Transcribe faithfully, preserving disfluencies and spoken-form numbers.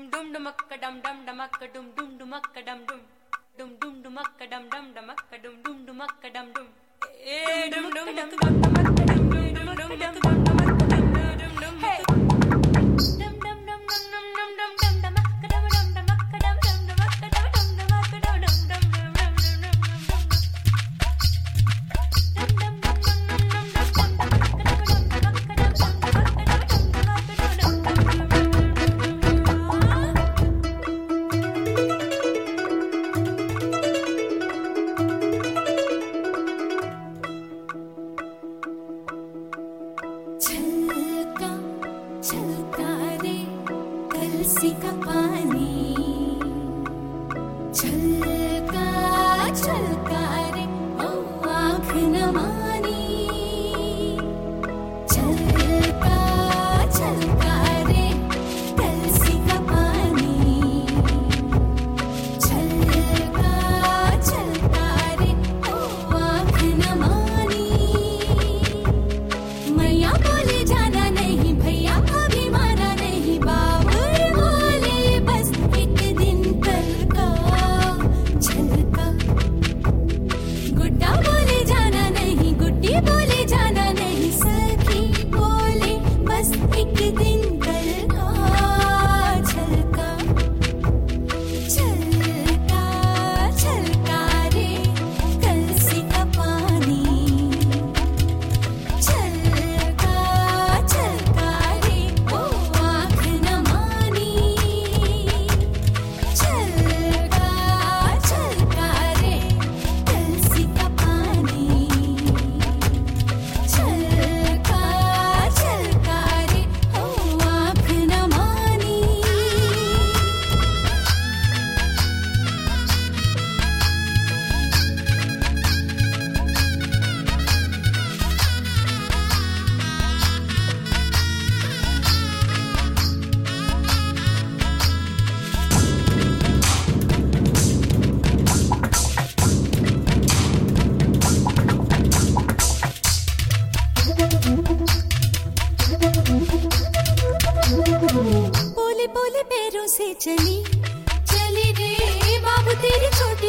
dum dumakka dum dum dumakka dum dum dumakka dum dum dum dum dumakka dum dum dumakka dum dum dumakka dum dum eh dum dum dumakka dum dumakka dum dum dumakka dum dum dumakka dum dum dum hey dum dum dum dum dum dum dum dum dumakka dum dum dumakka dum dum dumakka dum dum dumakka dum dum dum dum dum dum का पानी छलका छलका रे ओ आँख न मानी छलका छलका रे कलसी का पानी छलका छलका रे ओ आँख न मानी मैया बोले जाना नहीं भैया अभी माना नहीं बाबू बोले जाना नहीं सकी बोले बस एक दिन कल का छलका छलका छलका रे कलसी का पानी छलका छलका रे ओ आँख न मानी छलका छलका रे कलसी का पानी छलका छलका रे ओ आँख न मानी बोले बोले पैरों से चली चली रे बाबू तेरी छोटी